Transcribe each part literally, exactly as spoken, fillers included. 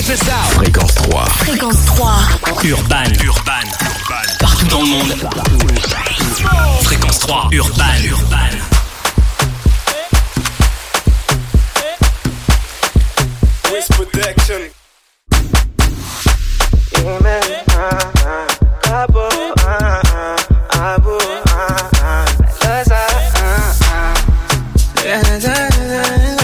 this out. Fréquence trois. Fréquence trois. Urban. Urban. Partout dans le monde. Fréquence trois. Urban. Urban. Wiz Protection. Yeah, man. Uh, uh, Abo, uh, uh, Abo, uh, uh, Laza, uh, uh. Yeah, da, da, da,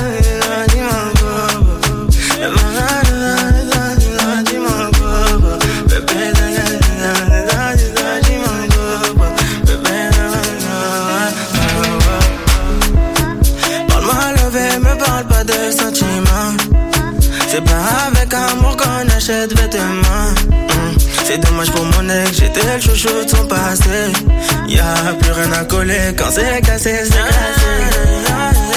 c'est pas avec amour qu'on achète vêtements. mmh. C'est dommage pour mon ex, j'étais le chouchou de son passé. Y'a plus rien à coller quand c'est cassé, c'est cassé.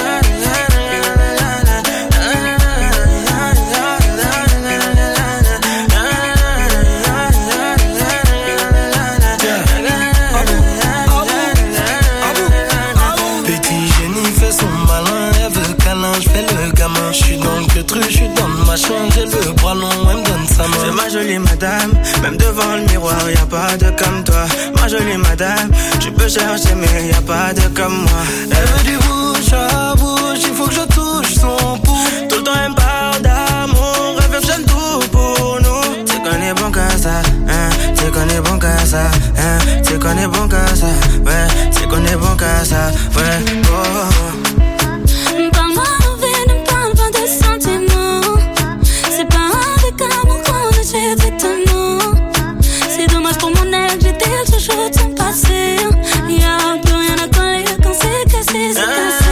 J'suis dans le truc, j'suis dans ma chambre, j'ai le bras long, elle me donne sa main. C'est ma jolie madame, même devant le miroir, y'a pas de comme toi. Ma jolie madame, tu peux chercher mais y'a pas de comme moi. Elle veut du bouche à bouche, il faut que je touche son pouls. Tout le temps elle me parle d'amour, elle veut que j'aime tout pour nous. C'est qu'on est bon qu'à ça, hein, c'est qu'on est bon qu'à ça, hein, c'est qu'on est bon qu'à ça, ouais, c'est qu'on est bon qu'à ça, ouais, oh. C'est dommage pour mon ex, j'étais le chouchou de son passé. Y'a plus rien à coller quand c'est cassé, c'est cassé.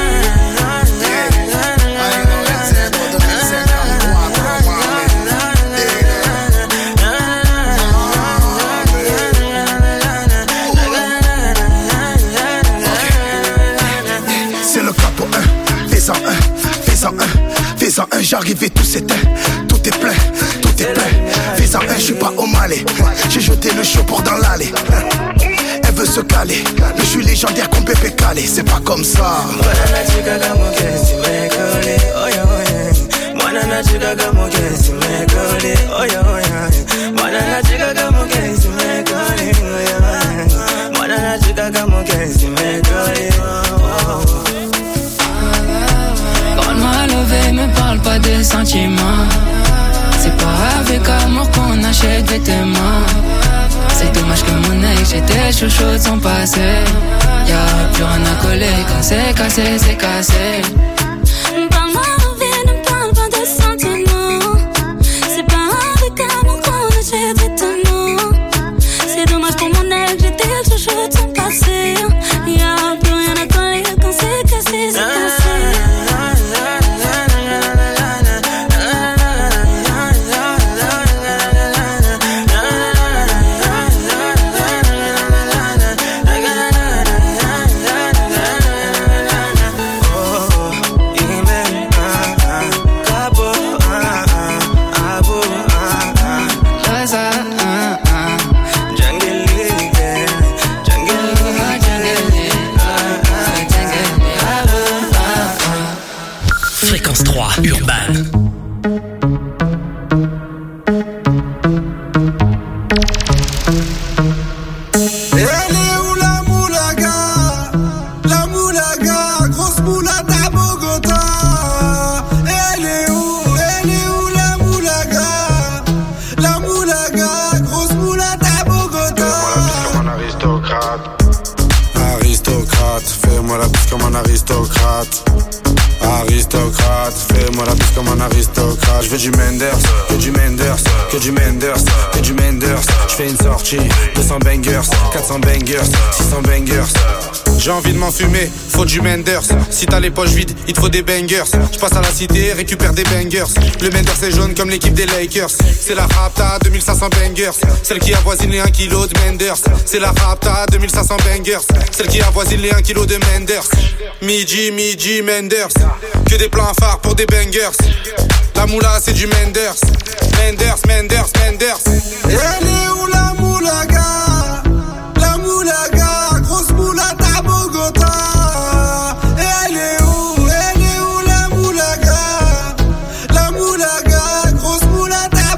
C'est le capo un, fais-en un, fais-en un, fais-en un, j'arrive et tout s'éteint, tout est plein, tout est plein. Fais-en un, j'suis pas au Malais, j'ai jeté le show pour dans l'allée. Elle veut se caler, mais j'suis légendaire comme Pépé Calé, c'est pas comme ça. Parle-moi levé, me parle pas de sentiments. C'est pas avec amour qu'on achète vêtements. C'est dommage que mon ex, j'étais chouchou de son passé. Y'a plus rien à coller quand c'est cassé, c'est cassé. Parle-moi envie, ne parle pas de sentiments. C'est pas avec amour qu'on achète vêtements. C'est dommage pour mon ex, j'étais le chouchou de son passé. Y'a plus rien à coller quand c'est cassé, c'est cassé. Urban. Je veux du Menders, que du Menders, que du Menders, que du Menders. Je fais une sortie, deux cents bangers, quatre cents bangers, six cents bangers. J'ai envie de m'enfumer, faut du Menders. Si t'as les poches vides, il te faut des bangers. Je passe à la cité, récupère des bangers. Le Menders est jaune comme l'équipe des Lakers. C'est la Rapta, deux mille cinq cents bangers. Celle qui avoisine les un kilo de Menders. C'est la Rapta, deux mille cinq cents bangers. Celle qui avoisine les un kilo de Menders. Midi, midi, Menders. Que des plans phares pour des bangers. La moula c'est du Menders. Menders, Menders, Menders. Elle est où la moulaga? La moulaga, grosse moulade à Bogota. Elle est où? Elle est où la moulaga? La moulaga, grosse moulade à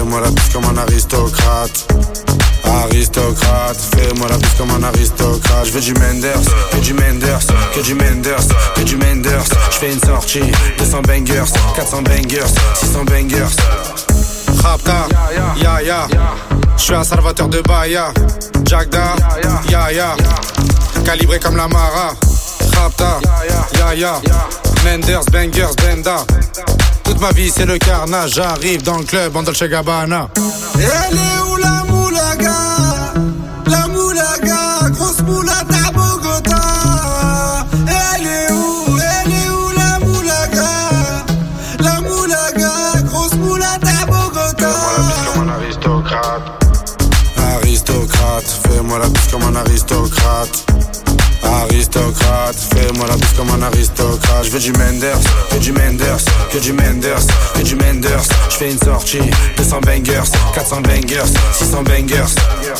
fais-moi la bise comme un aristocrate. Aristocrate, fais-moi la bise comme un aristocrate. Je veux du Menders, que du Menders, que du Menders, que du Menders. Je fais une sortie, deux cents bangers, quatre cents bangers, six cents bangers. Rapta, ya ya, je suis un salvateur de Bahia. Jagda, ya ya, calibré comme la Mara. Rapta, ya ya, Menders, bangers, benda. Toute ma vie c'est le carnage, j'arrive dans le club en Dolce Gabbana. Elle est où la moulaga? La moulaga, grosse moulade à Bogota. Elle est où? Elle est où la moulaga? La moulaga, grosse moulade à Bogota. Fais-moi la bise comme un aristocrate. Aristocrate, fais-moi la bise comme un aristocrate. Aristocrate, fais-moi la bise comme un aristocrate. Je veux du Menders, que du Menders, que du Menders, que du Menders. Je fais une sortie, deux cents bangers, quatre cents bangers, six cents bangers.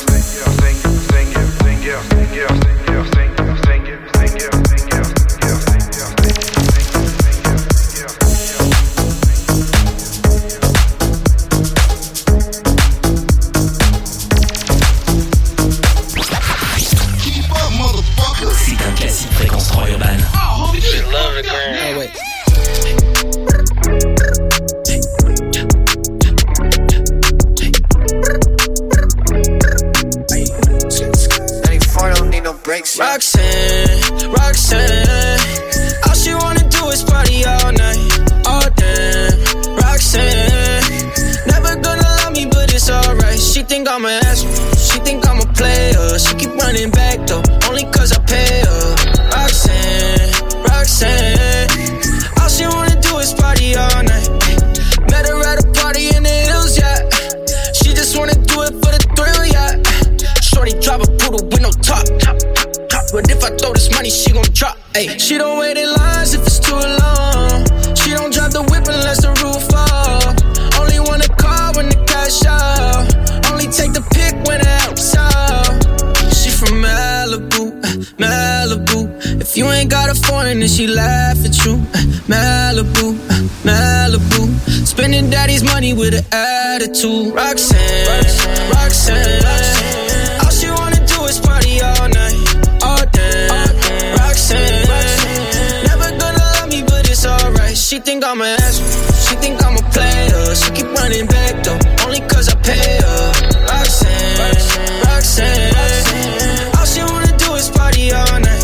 C'est un classique Fréquence trois Urban. Oh, love it, girl. Oh, wait. Roxanne, Roxanne, all she wanna do is party all night, all damn. Roxanne, never gonna love me, but it's alright. She think I'm an ass, she think I'm a player. She keep running back though, only cause I pay her. Roxanne, Roxanne, all she wanna do is party all night. Met her at a party in the hills, yeah. She just wanna do it for the thrill, yeah. Shorty drive a poodle with no top, top, top. But if I throw this money, she gon' drop, ayy. She don't wait in lines if it's too long. She don't drive the whip unless the roof fall. Only want a car when the cash out. Only take the pick when the out's out. She from Malibu, Malibu. If you ain't got a foreign, then she laugh at you. Malibu, Malibu. Spending daddy's money with an attitude. Roxanne, Roxanne, Roxanne, Roxanne. All she wanna do is party all night, all day. Roxanne, Roxanne, never gonna love me, but it's alright. She think I'm an ass, she think I'm a player. She keep running back though, only cause I pay her. Roxanne, Roxanne, Roxanne, Roxanne. All she wanna do is party all night.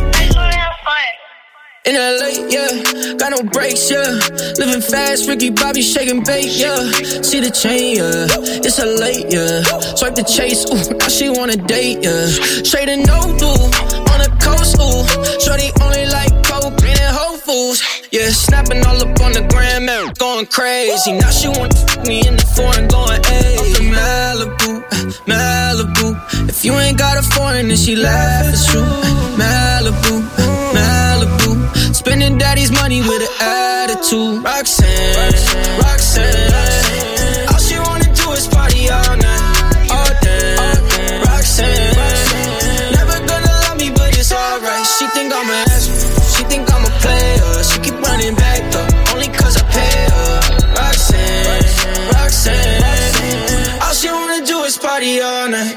In L A, yeah, got no brakes, yeah. Living fast, Ricky Bobby shaking bait, yeah. See the chain, yeah, it's a late, yeah. Swipe the chase, ooh, now she wanna date, yeah. Straight and no do, on the coast, ooh. Shorty only like coke and Whole Foods, yeah. Snapping all up on the gram, man, going crazy. Now she wanna fuck me in the foreign, going ayy. I'm from Malibu, Malibu. If you ain't got a foreign, then she laugh at you. Malibu, Malibu. Spending daddy's money with an attitude. Roxanne, Roxanne, Roxanne, Roxanne. All she wanna do is party all night, all day. Roxanne, Roxanne, never gonna love me, but it's alright. She think I'm an ass, she think I'm a player. She keep running back though, only cause I pay her. Roxanne, Roxanne, Roxanne, Roxanne. All she wanna do is party all night.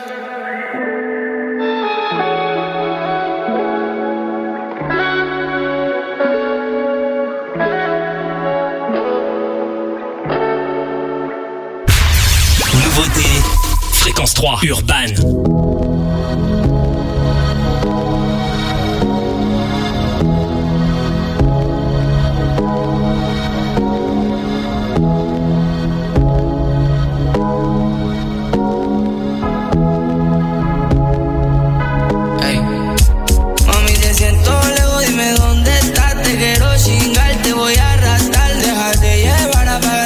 Nouveauté, Fréquence trois Urban.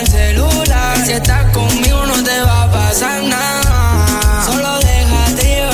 Si estás conmigo no te va a pasar nada. Solo déjate llevar.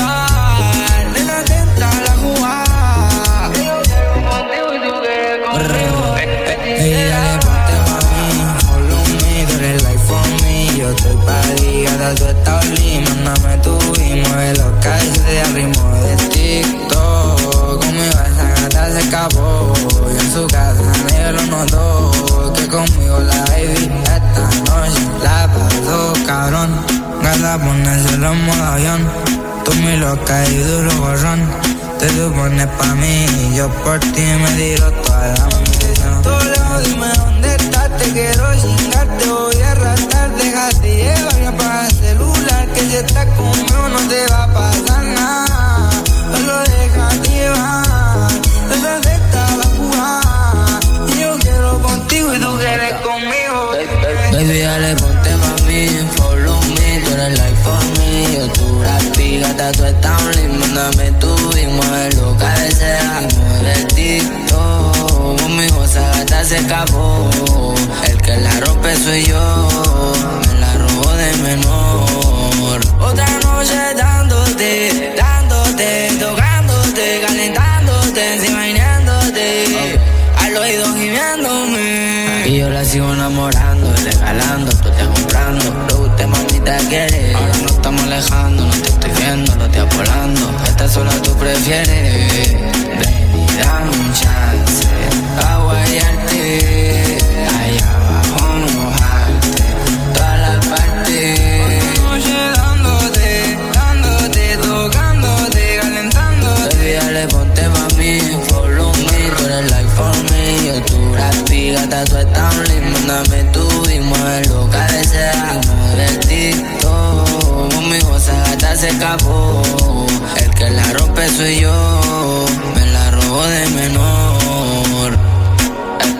para ponérselo en modo avión. Tú muy loca y duro gorrón. Te supones pa' mí y yo por ti me tiro toda la munición. Tú lejos, dime dónde estás, te quiero chingar, te voy a arrastrar. Déjate llevar, me apaga el celular, que si estás conmigo no te va a pasar nada. Solo déjate llevar, esa secta va a jugar. Y yo quiero contigo y tú quieres conmigo. Baby, dale, ponte pa' mí, follow me, tú eres like for me. Yo tú la pigata, tú estás un limbo, mándame tú y mueve lo que desea. Y mueve el TikTok, conmigo esa gata se escapó. El que la rompe soy yo, me la robó de menor. Otra noche dándote, dándote, tocándote, calentándote, encima imaginándote, al oído gimiéndome. Y yo la sigo enamorando, regalando, tú te comprando. Pero usted mamita quiere, ahora no estamos alejando, no te estoy viendo, no te apolando. Esta sola tú prefieres, ven y dame un chance, a guayarte, allá abajo mojarte, todas las partes. Noche dándote, dándote, tocándote, calentándote. Baby, dale, ponte pa' mí, follow me, tú eres like for me. Yo tú la pigata, tú estás un limbo, mándame tú y mueve lo que desea. Y mueve el TikTok, conmigo esa gata se escapó. El que la rompe soy yo, me la robó de menor. Eh.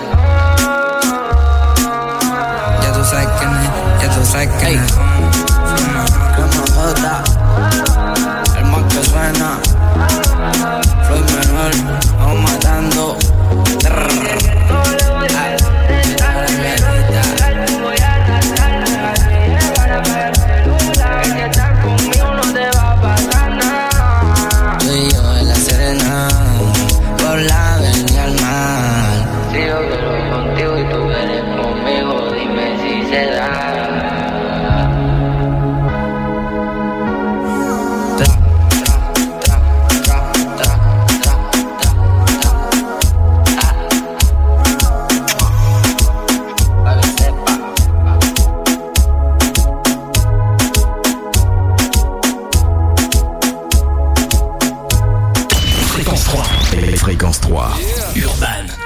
Ya tú sabes que no, ya tú sabes que no. El más que suena, Floyd menor, vamos matando. Tú y yo en la Serena, por la avenida al mar. Si yo quiero ir contigo y tú vienes conmigo, dime si se da. Fréquence trois. Urban.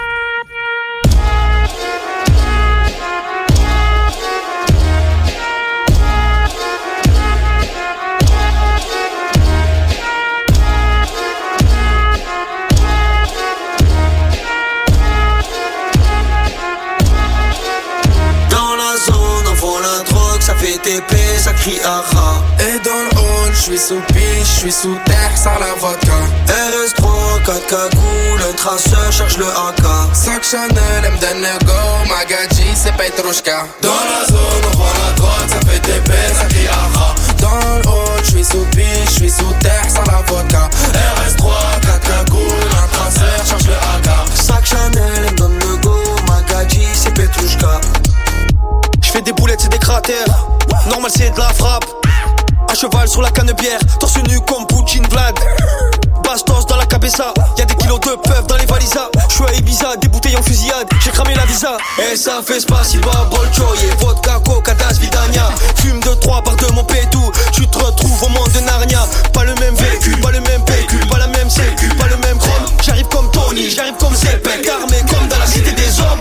Dans la zone, on vend la drogue, ça fait T P, ça crie aha. Et dans le hall, j'suis sous piche, j'suis sous terre, sans la vodka. R S trois, quatre cagoules, un traceur, cherche le A K. Sac Chanel, elle me donne le go, Magadji, c'est Petrushka. Dans la zone, on vend la drogue, ça fait T P, ça crie aha. Dans le hall, j'suis sous piche, j'suis sous terre, sans la vodka. R S trois, quatre cagoules, un traceur, cherche le A K. Sac Chanel, elle me donne le go, Magadji, c'est Petrushka. J'fais des boulettes, c'est des cratères. Normal, c'est de la frappe. À cheval sur la canebière, torse nu comme Poutine Vlad. Bastos dans la cabeza, y'a des kilos de peuf dans les valisas. J'suis à Ibiza, des bouteilles en fusillade, j'ai cramé la visa. Et ça fait spasiba, bolchoye, vodka, coca, das, vidania. Fume de trois par de mon pétou, tu te retrouves au monde de Narnia. Pas le même véhicule, pas le même pécule, pas la même sécu, pas le même chrome. J'arrive comme Tony, j'arrive comme Zepek, armé comme dans la cité des hommes.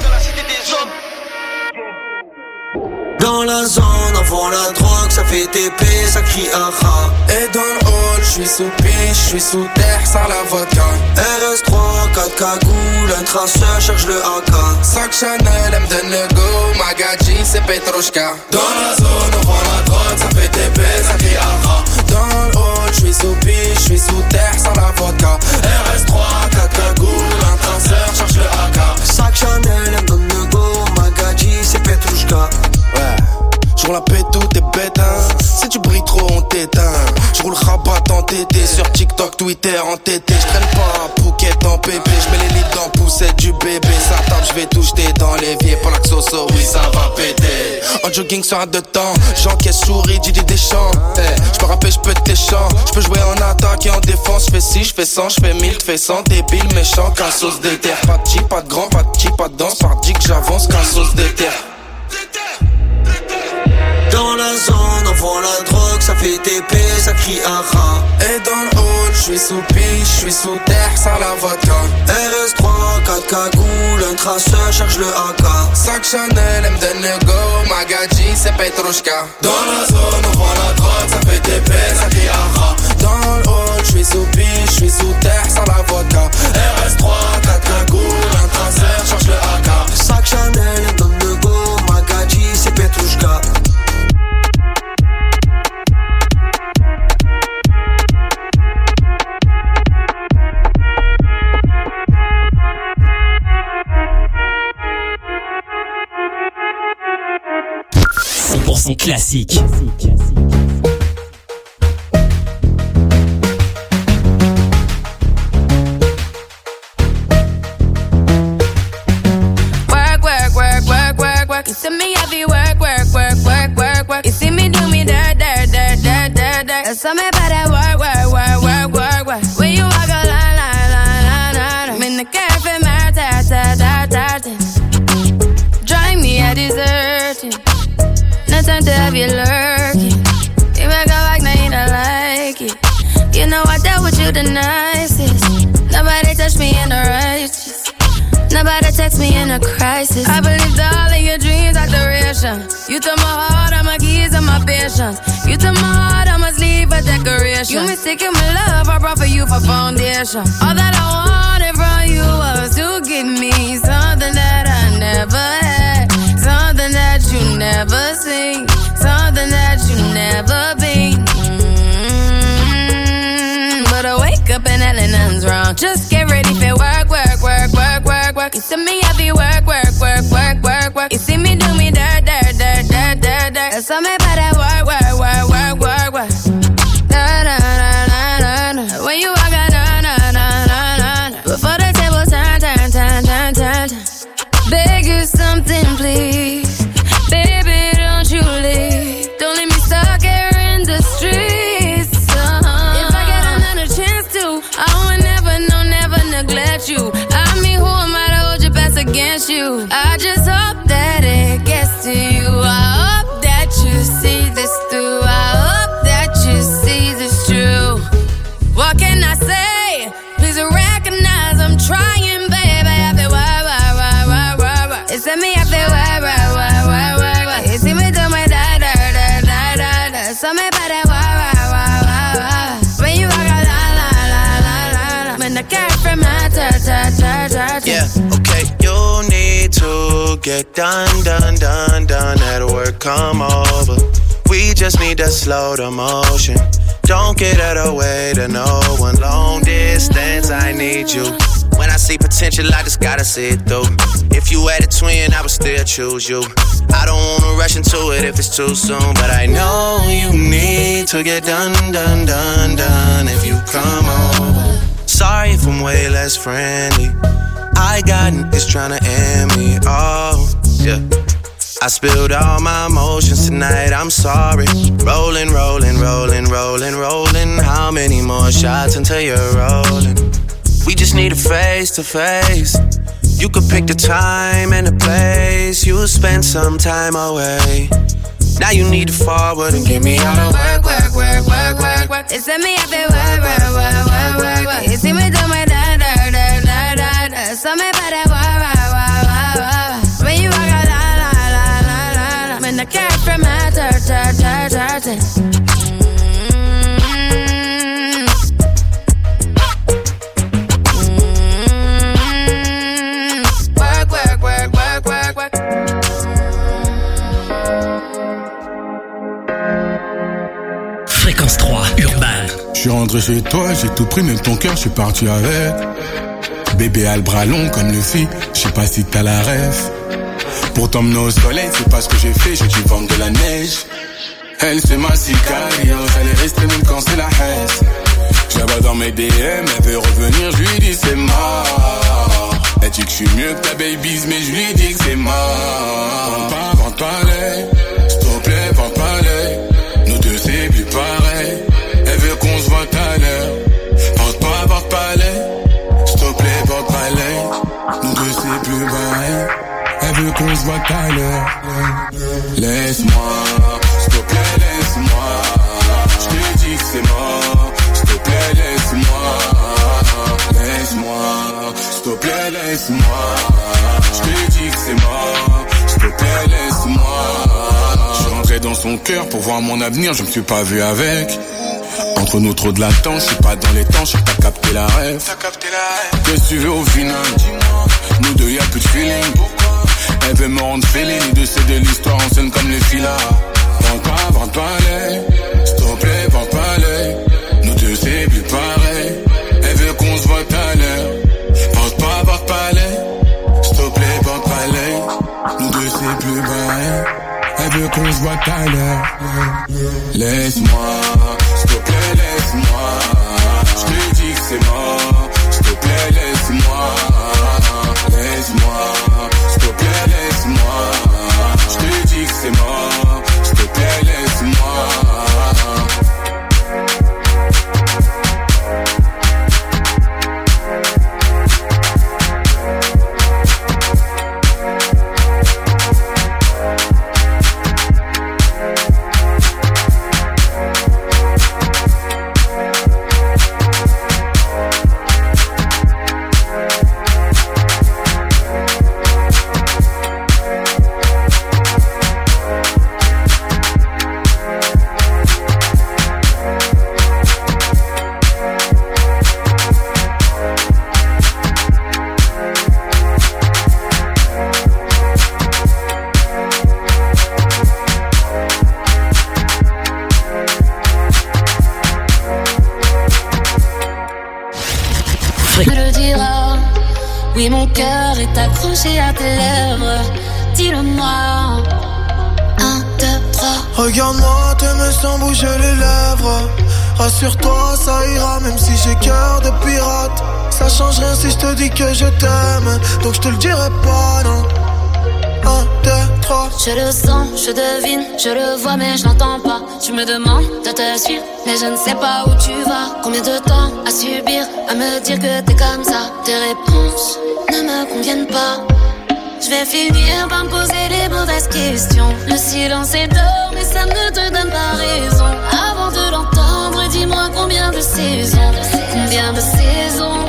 Dans la zone, on vend la drogue, ça fait T P, ça crie aha. Et dans le hall, j'suis sous piche, j'suis sous terre, sans la vodka. R S trois, quatre cagoules, un traceur, cherche le A K. Sac Chanel, elle me donne le go, Magadji, c'est Petrushka. Dans la zone, on vend la drogue, ça fait T P, ça crie aha. Dans le hall, j'suis sous piche, j'suis sous terre, sans la vodka. R S trois, quatre cagoules, un traceur, cherche le A K. Sac Chanel, elle me donne le go, Magadji, c'est Petrushka. Ouais, j'roule la pète, tout est bête, hein. Si tu brilles trop, on t'éteint. J'roule rabat en T T, sur TikTok, Twitter en T T. J'traîne pas un Phuket en pépé, j'mets les lits dans poussette du bébé. Ça tape, j'vais tout jeter dans l'évier. Pour la xoso, oui, ça va péter. En jogging sur un deux temps, j'encaisse souris, Didi Deschamps. Hey, j'peux rapper, j'peux tes chants. J'peux jouer en attaque et en défense. J'fais six, j'fais cent, j'fais mille, j'fais cent. Débile, méchant, qu'un sauce de terre. Pas de chi, pas de grand, pas de chi, pas de danse. Par dit que j'avance, qu'un sauce de terre. Dans la zone, on vend la drogue, ça fait T P, ça crie aha. Et dans le hall, j'suis sous piche, j'suis sous terre, sans la vodka. R S trois, quatre cagoules, un traceur, charge le A K. Sac Chanel, M de Nego, Magadji, c'est Petrushka. Dans la zone, on vend la drogue, ça fait T P, ça crie aha. Dans le hall, j'suis sous piche, j'suis sous terre, sans la vodka. R S trois, quatre cagoules, un traceur, charge le A K. Sac Chanel, M de Nego, Magadji, c'est Petrushka. cent pour cent classique. Work, work, work, work, work, work. You see me heavy work, work, work, work, work, work. You see me do me dirt, dirt, dirt, dirt, dirt, dirt. There's something about that work, work, work, work, work, work. When you walk a line, line, line, line, line. I'm in the cafe, my ta, ta, ta, ta, ta. Drive me a deserting. No time to have you lurking. You make a like, now you don't like it. You know I dealt with you the nicest. Nobody touched me in the righteous. Nobody text me in a crisis. I believed all of your dreams are duration. You took my heart, all my keys, and my patience. You took my heart, I must leave a decoration. You mistaken my love, I brought for you for foundation. All that I wanted from you was to give me something that I never had. Something that you never seen. Something that you never been. Mm-hmm. But I wake up and hell and nothing's wrong. Just get ready for work, work, work, work, work, work. You see me heavy work, work, work, work, work, work. You see me do me dirt, dirt, dirt, dirt, dirt, dirt. There's something about that work, work, work, work, work, work. Da, da, da, da, da, da. When you walk out, da, da, da, da, da, da. Before the table turn, turn, turn, turn, turn, turn. Beg you something, please. Baby, don't you leave. Don't leave me stuck here in the streets. Uh-huh. If I get another chance to, I would never, no, never neglect you. I mean, who am I to hold your best against you? I just hope that it gets to you. I hope that you see this through. I hope that you see this true. What can I say? Please recognize I'm trying, baby. I feel why, why, why, why, why, why. It's me, I feel why, why, why, why, why, why. You see me do my da, da, da, da, da, da. Something about that why, why, why, why, why. When you walk out, la, la, la, la, la, la. When the cat from my ta, ta, ta, ta, ta. Yeah, okay. You need to get done, done, done, done. At work, come over. We just need to slow the motion. Don't get out of the way to no one. Long distance, I need you. When I see potential, I just gotta see it through. If you had a twin, I would still choose you. I don't wanna rush into it if it's too soon, but I know you need to get done, done, done, done. If you come over, sorry if I'm way less friendly. I got niggas tryna end me. Oh, yeah. I spilled all my emotions tonight, I'm sorry. Rolling, rolling, rolling, rolling, rolling. How many more shots until you're rolling? We just need a face to face. You could pick the time and the place. You'll spend some time away. Now you need to forward and give me all the work, work, work, work, work, work. It's me, I feel work, work, work, work, work, work. You see me do my da, da, da, da, da, da. Something about that work, work, work, work, work. When you walk out, la, la, la, la, la, la. When the cat from my ta, ta, ta, ta, ta. Fréquence trois, Urban. Je suis rentré chez toi, j'ai tout pris, même ton cœur, je suis parti avec. Bébé a le bras long comme le fit, je sais pas si t'as la rêve. Pour t'emmener au soleil, c'est pas ce que j'ai fait, j'ai dû vendre de la neige. Elle c'est ma sicario, elle est restée même quand c'est la haine. Je la vois dans mes D M, elle veut revenir, je lui dis c'est mort. Elle dit que je suis mieux que ta baby's, mais je lui dis que c'est mort. Vente pas, vente pas l'œil, s'il te plaît, vente pas l'œil. Nous deux c'est plus pareil, elle veut qu'on se voit tout à l'heure. Vente pas, vente pas l'œil, s'il te plaît, vente pas l'œil. Nous deux c'est plus pareil, elle veut qu'on se voit tout à l'heure. Laisse-moi, s'il laisse-moi. Je te dis que c'est mort. S'il te plaît, laisse-moi. Laisse-moi. S'il te plaît, laisse-moi. Je te dis que c'est mort. S'il te plaît, laisse-moi. Je suis rentré dans son cœur pour voir mon avenir, je me suis pas vu avec. Entre nous trop de latence, je suis pas dans les temps, je sais pas capter la rêve. Qu'est-ce que tu veux au final? Nous deux y'a plus de feeling. Elle veut me rendre féline, de c'est de l'histoire en scène comme les filas. Vente pas, vente pas l'œil. S'il te plaît, vente pas l'œil. Nous deux c'est plus pareil. Elle veut qu'on se voit à l'heure. Vente pas, vente pas l'œil. S'il te plaît, vente pas l'œil. Nous deux c'est plus pareil. Elle veut qu'on se voit à l'heure. Laisse-moi, s'il te plaît, laisse-moi. Je te dis que c'est mort. S'il te plaît, laisse-moi. Laisse-moi, s'il te plaît, laisse-moi. Je te dis que c'est mort. S'il te plaît, laisse-moi. Oui, mon cœur est accroché à tes lèvres. Dis-le-moi. Un, deux, trois. Regarde-moi, t'aimes sans bouger les lèvres. Rassure-toi, ça ira, même si j'ai cœur de pirate. Ça change rien si je te dis que je t'aime. Donc je te le dirai pas, non. Un, deux, trois. Je le sens, je devine, je le vois mais je l'entends pas. Tu me demandes de te suivre, mais je ne sais pas où tu vas. Combien de temps à subir, à me dire que t'es comme ça. Tes réponses ne me conviennent pas. Je vais finir par me poser les mauvaises questions. Le silence est d'or, mais ça ne te donne pas raison. Avant de l'entendre, dis-moi combien de saisons. Combien de saisons.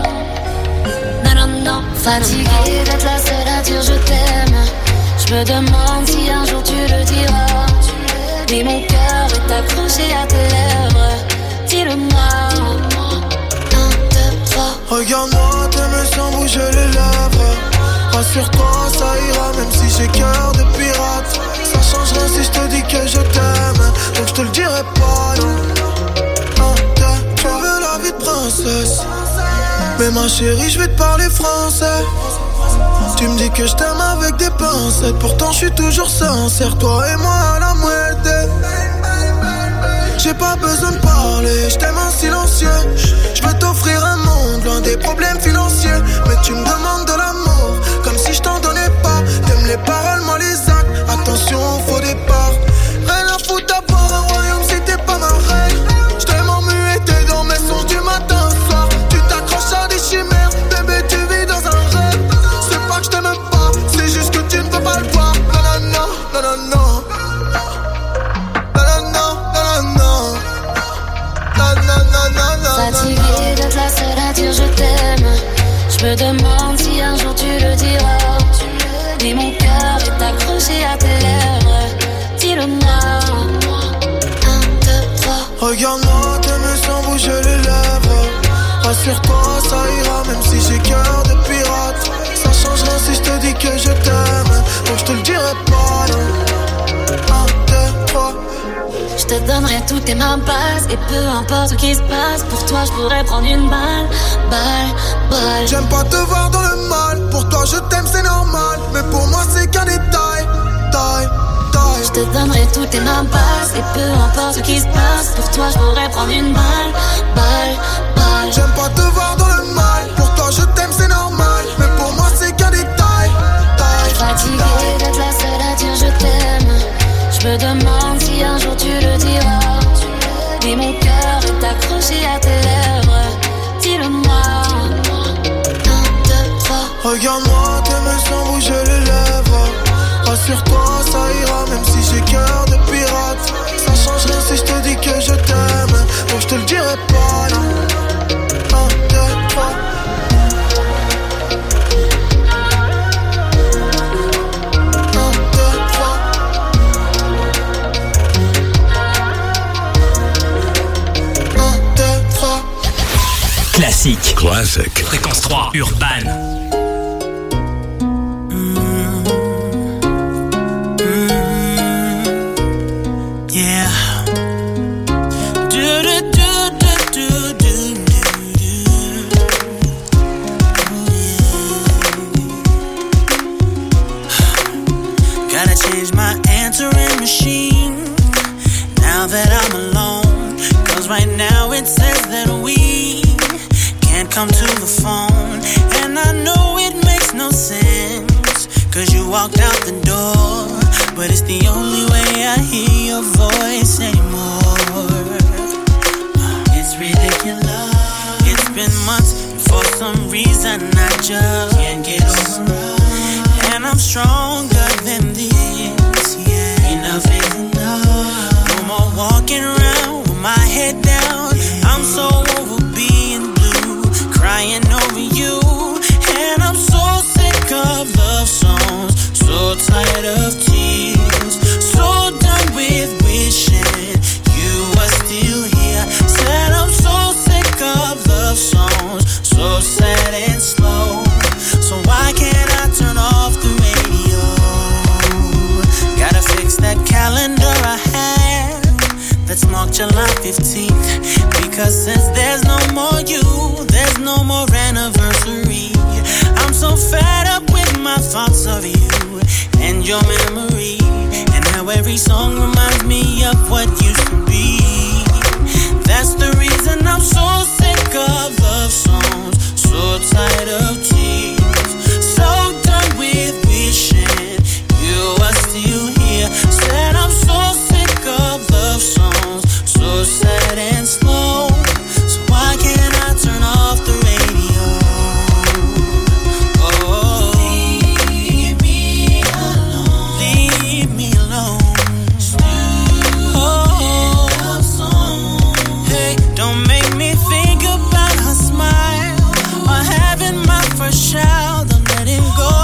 Non, non, non. Fatiguée d'être la seule à dire je t'aime. Je me demande si un jour tu le diras. Oui, mon cœur est accroché à tes lèvres. Dis-le-moi. Un, deux, trois. Regarde-moi, t'aimes sans bouger les lèvres. Rassure-toi, ça ira, même si j'ai cœur de pirate. Ça change rien si je te dis que je t'aime. Donc je te le dirai pas, non. Un, deux, trois. Je veux la vie de princesse. Mais ma chérie, je vais te parler français. Tu me dis que je t'aime avec des pincettes. Pourtant je suis toujours sincère. Toi et moi à la moitié. J'ai pas besoin de parler, je t'aime en silencieux. Je veux t'offrir un monde loin des problèmes financiers. Mais tu me demandes de l'amour, comme si je t'en donnais pas. T'aimes les paroles, moi les actes. Attention au faux départ. Rien à foutre d'avoir un royaume si t'es pas ma reine. Je t'aime en muet, t'es dans mes songes du matin au soir. Tu t'accroches à des chimères, bébé tu vis dans un rêve. C'est pas que je t'aime pas, c'est juste que tu ne peux pas le voir. Non, non, non, non, non, non. Fatiguée d'être la seule à dire je t'aime. Je me demande si un jour tu le diras. Oui, mon cœur est accroché à tes lèvres. Dis-le-moi. Un, deux, trois. Regarde-moi, t'aimes sans bouger les lèvres. Rassure-toi, ça ira, même si j'ai cœur de pirate. Ça change rien si je te dis que je t'aime. Donc je te le dirai pas, non. Un, deux, trois. Je te donnerai toutes tes mains basses. Et peu importe ce qui se passe, pour toi je pourrais prendre une balle. Balle, balle. J'aime pas te voir dans le mal. Pour toi je t'aime c'est normal. Mais pour moi c'est qu'un détail. Taille, taille. Je te donnerai toutes tes mains basses. Et peu importe ce qui se passe, pour toi je pourrais prendre une balle. Balle, balle. J'aime pas te voir dans le mal. Pour toi je t'aime c'est normal. Mais pour moi c'est qu'un détail. Taille, fatiguée d'être la seule à dire je t'aime. Je me demande si un jour tu le diras. Oui, mon cœur est accroché à tes lèvres. Dis-le-moi. Un, deux, trois. Regarde-moi, t'aimes sans bouger les lèvres. Rassure-toi, ça ira, même si j'ai cœur de pirate. Ça change rien si je te que je t'aime, donc je te le dirai pas, non. Un, deux, trois. Un, deux, trois. Un, deux, trois. Classique. Classique. Fréquence trois, Urban. Come to the phone, and I know it makes no sense, cause you walked out the door, but it's the only way I hear your voice anymore. It's ridiculous. It's been months, and for some reason I just can't get over it. And I'm stronger than this, yeah. Enough is enough. No more walking around with my head down. I'm so over being blue, crying over you. And I'm so sick of love songs, so tired of tears, so done with wishing you were still here. Said I'm so sick of love songs, so sad and slow. So why can't I turn off the radio? Gotta fix that calendar I have that's marked July fifteenth, because since there's no more you, there's no more anniversary. I'm so fed up with my thoughts of you and your memory, and how every song reminds me of what used to be. That's the reason I'm so sick of love songs, so tired of tears, so done with wishing you were still here. Said I'm so sick of love songs, so sad and slow. So why can't I turn off the radio? Oh, leave me alone. Leave me alone. Oh, love song. Hey, don't make me think about her smile or having my first child. I'm letting go.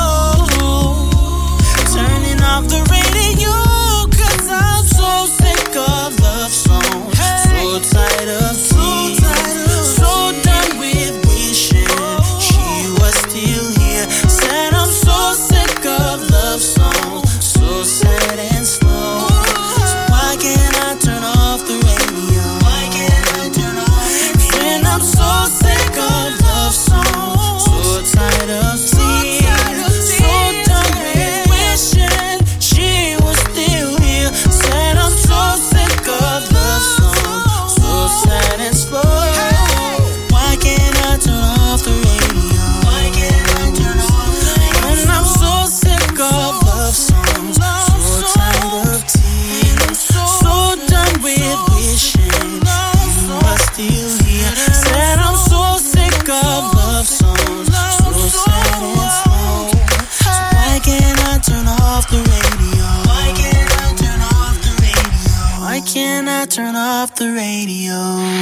Turning off the radio, cause I'm so sick of love songs, so tired of tears, so done with wishing she was still here. Said I'm so sick of love songs, so sad and slow. So why can't I turn off the radio? Why can't I turn off the radio? When I'm so sick of love songs, so tired of tears, so done with wishing she was still here. Said I'm so sick of love songs, so sad and slow. Why can't I turn off the radio? Why can't I turn off the radio? When I'm so sick of love songs, so tired of tears, so done with wishing you were still here. Said I'm so sick of love songs, so sad and slow. So why can't I turn off the radio? Why can't I turn off the radio? Why can't I turn off the radio?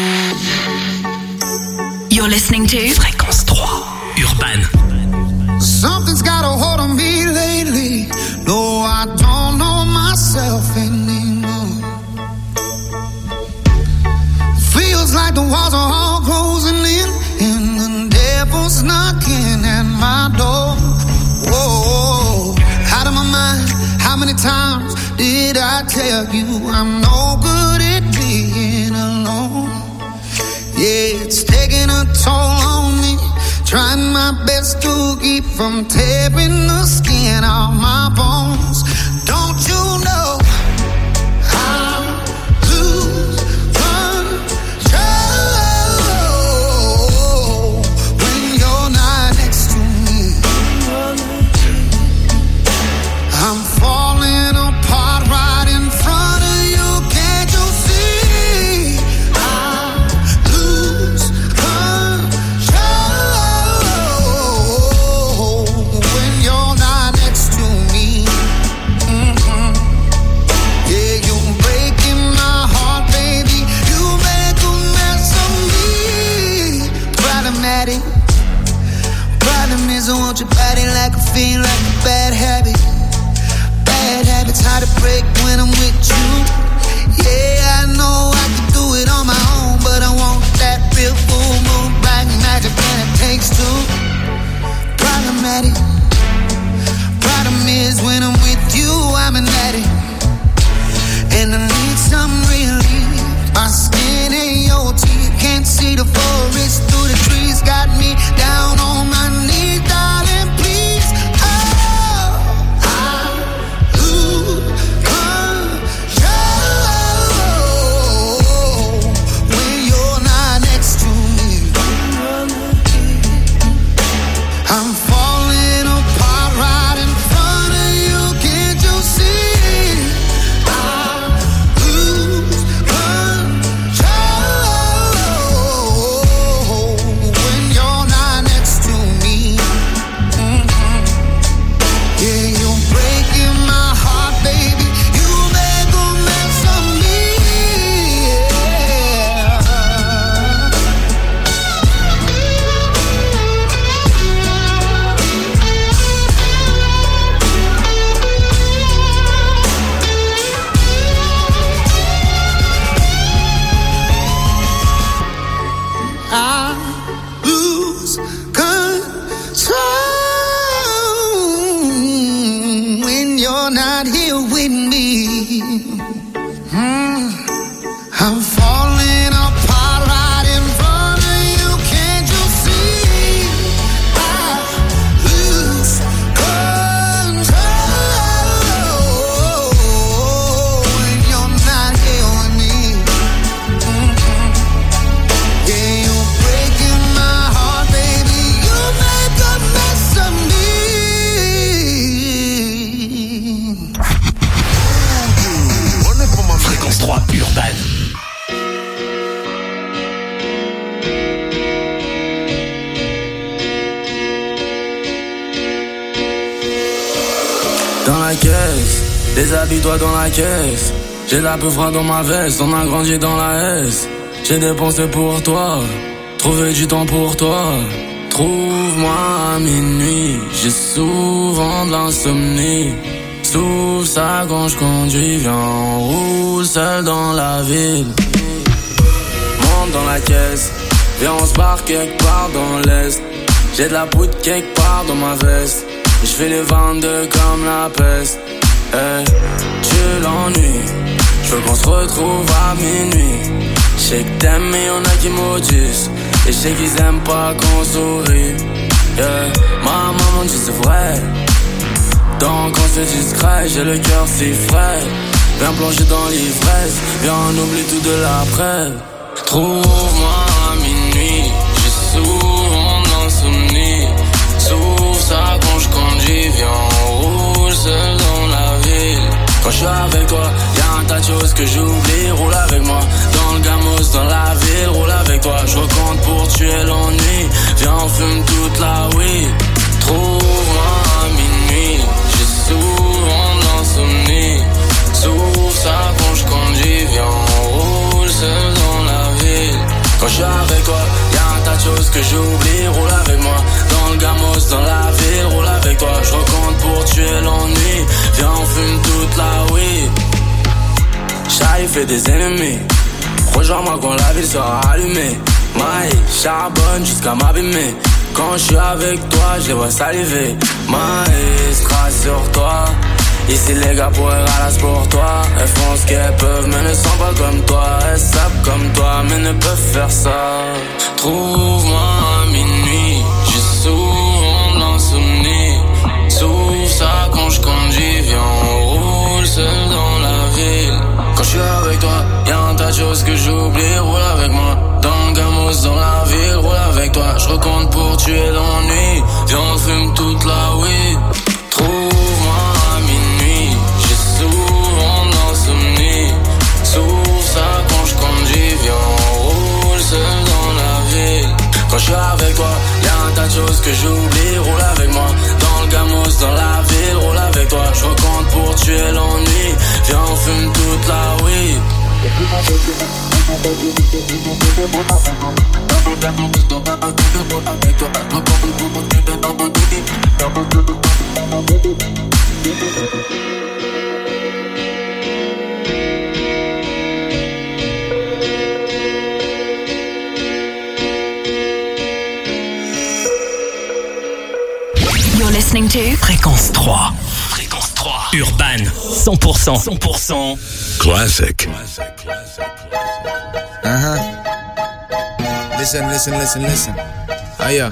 You're listening to Fréquence trois, Urban. Something's got a hold on me lately. No, I don't know myself anymore. Feels like the walls are all closing in, and the devil's knocking at my door. Whoa, out of my mind. How many times did I tell you I'm no good at being alone? Yeah, it's taking a toll on me. Trying my best to keep from tearing the skin off my bones. Don't you know I lose control when you're not next to me? I'm falling apart right in front of you. Can't you see? I lose control when you're not next to me. Mm-hmm. feeling like a bad habit. Bad habits hard to break when I'm with you. Yeah, I know I can do it on my own, but I want that real full moon, black magic, and it takes two. Problematic. Problem is when I'm with you, I'm an addict, and I need some relief. My skin ain't your teeth, can't see the forest through the trees. Got me down on my knees, darling, please. Oh, I lose control when you're not next to me. I'm falling apart right in front of you, can't you see? I lose control when you're not next to me. Mm-hmm. Yeah, you're breaking my heart, baby. You make a mess of me. Yeah. I lose control when you're not here with me. Mm. I'm falling apart right in front of you, can't you see? I lose control when you're not here with me. Mm-hmm. Yeah, you're breaking my heart, baby. You make a mess of me. Fréquence trois Urban. Dans la caisse, déshabille-toi dans la caisse. J'ai de la peu froid dans ma veste, on a grandi dans la S. J'ai dépensé pour toi, trouvé du temps pour toi. Trouve-moi à minuit, j'ai souvent de l'insomnie. Sauf ça quand je conduis, viens on roule seul dans la ville. Monte dans la caisse, viens on se barre quelque part dans l'est. J'ai de la poudre quelque part dans ma veste. Je fais les vingt-deux comme la peste. Hey, tu l'ennuies, je veux qu'on se retrouve à minuit. Je sais que t'aimes mais y'en a qui maudissent. Et je sais qu'ils aiment pas qu'on sourit. Yeah. Ma maman dit c'est vrai, donc on se discret. J'ai le cœur si frais, viens plonger dans l'ivresse. Viens on oublie tout de l'après. Trouve-moi à minuit, j'ai souvent de l'insomnie. Sauf ça quand je conduis, viens on roule seul dans la ville. Quand je suis avec toi, y'a un tas de choses que j'oublie. Roule avec moi, dans le gamos, dans la ville. Roule avec toi, je recompte pour tuer l'ennui. Viens on fume toute la weed. Trouve-moi à minuit, j'ai souvent de l'insomnie. Sauf ça quand je conduis, viens on roule seul dans la ville. Quand je suis avec toi, y'a un tas de choses que j'oublie. Roule avec moi, dans le gamos, dans la ville. Roule avec toi, je recompte pour tuer l'ennui. Viens on fume toute la weed. Charlie fait des ennemis, rejoins-moi quand la ville sera allumée. Maï charbonne jusqu'à m'abîmer. Quand je suis avec toi, je les vois saliver. Maestra sur toi, ici les gars pourraient ralasse pour toi. Elles font ce qu'elles peuvent mais ne sont pas comme toi. Elles savent comme toi mais ne peuvent faire ça. Trouve-moi à minuit, j'ai souvent de l'insomnie. Sauf ça quand je conduis, viens on roule seul dans la ville. Quand je suis avec toi, y'a un tas de choses que j'oublie. Roule avec moi, dans le gamos, dans la ville. Roule avec toi, je recompte pour tuer l'ennui. Viens on fume toute la weed. Trouve-moi à minuit, j'ai souvent de l'insomnie. Sauf ça quand je conduis, viens on roule seul dans la ville. Quand je suis avec toi, y'a un tas de choses que j'oublie. Roule avec moi, dans le gamos, dans la ville. Roule avec toi, je recompte pour tuer l'ennui. Viens on fume toute la weed. You're listening to Fréquence trois. Fréquence trois. Urban. cent pour cent. cent pour cent. Classic. Uh-huh. Listen, listen, listen, listen. Oh, yeah.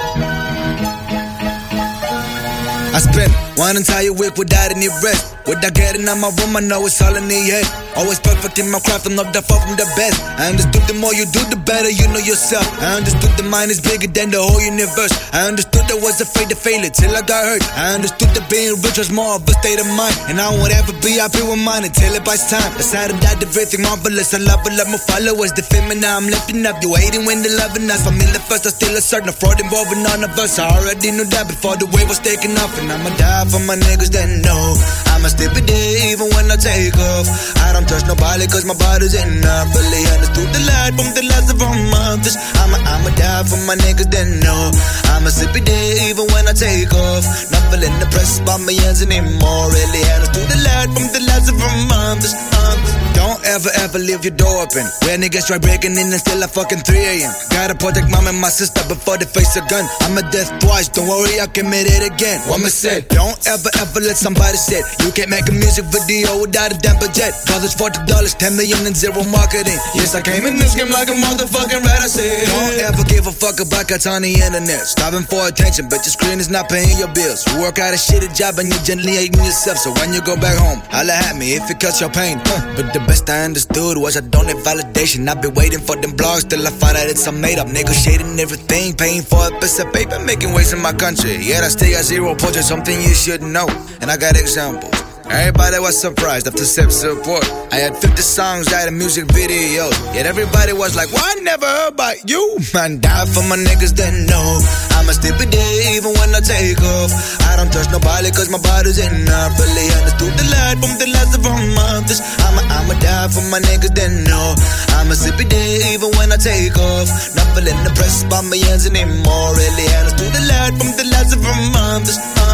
I spent one entire week without any rest. Without getting out my room, I know it's all in the head. Always perfect in my craft, I'm not that far from the best. I understood the more you do, the better you know yourself. I understood the mind is bigger than the whole universe. I understood I was afraid to fail it till I got hurt. I understood that being rich was more of a state of mind. And I won't ever be happy with mine until it buys time. Decided that everything marvelous, I love it, love my followers. The fame and now I'm lifting up. You hating when they're loving us. Familiar first, I still a certain fraud involving none of us. I already knew that before the wave was taking off. And I'ma die for my niggas that know I'ma still be there even when I take off. I don't trust nobody cause my body's enough. Really understood the light from the last of our mothers. I'ma, I'ma die for my niggas that know I'ma still be there even when I take off. Not feeling depressed by my ends anymore. Really understood the light from the last of our mothers. Don't ever ever leave your door open. Where niggas try breaking in and still at fucking three a.m. Gotta protect mom and my sister before they face a gun. I'm a death twice, don't worry, I commit it again. Woman said, don't ever ever let somebody say you can't make a music video without a damn budget. Dollars, forty dollars, ten million and zero marketing. Yes, I came in this game like a motherfucking rat, I said. Don't ever give a fuck about cats on the internet. Stopping for attention, but your screen is not paying your bills. You work out a shitty job and you're gently hating yourself. So when you go back home, holla at me if it cuts your pain. Huh. But the best I understood was I don't need validation. I've been waiting for them blogs till I find out it's a made up. Negotiating everything, paying for a piece of paper, making waves in my country. Yet I still got zero projects, something you should know. And I got examples. Everybody was surprised after Sep support. I had fifty songs, I had music videos. Yet everybody was like, why I never heard about you? Man, die for my niggas that know I'ma still be there even when I take off. I don't trust nobody cause my body's enough. Really understood the light from the last of our mothers. I'ma, I'ma die for my niggas that know I'ma still be there even when I take off. Not feeling depressed by my ends anymore. Really understood the light from the last of our mothers.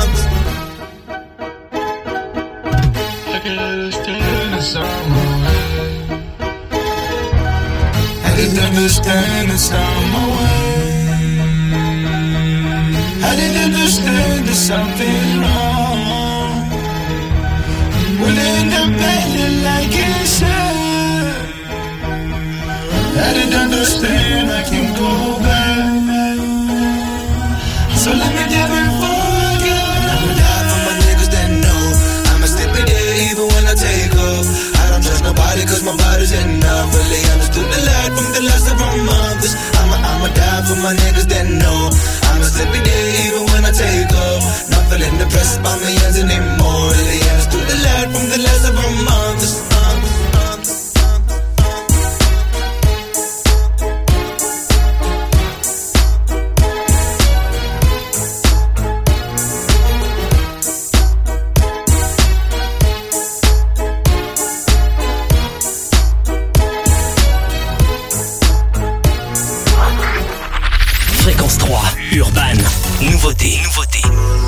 I didn't understand it's on my way. I didn't understand there's something wrong. We'll end up paying like you said. I didn't understand I can go back. So let me never forget. I'ma die for my niggas that know I'ma still be there even when I take off. I don't trust nobody cause my body's enough. Really understood the light from the last of our mothers. I'ma, I'ma die for my niggas that know I'ma still be there even when I take off. Not feeling depressed by my ends anymore. Really understood the light from the last of our mothers. Urban. Nouveauté. Nouveauté.